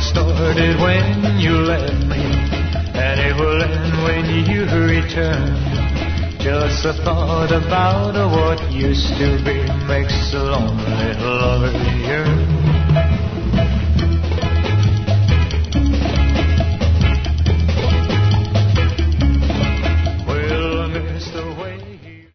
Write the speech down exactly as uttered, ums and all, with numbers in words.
started when you left me, and it will end when you return. Just the thought about what used to be makes a lonely lover yearn.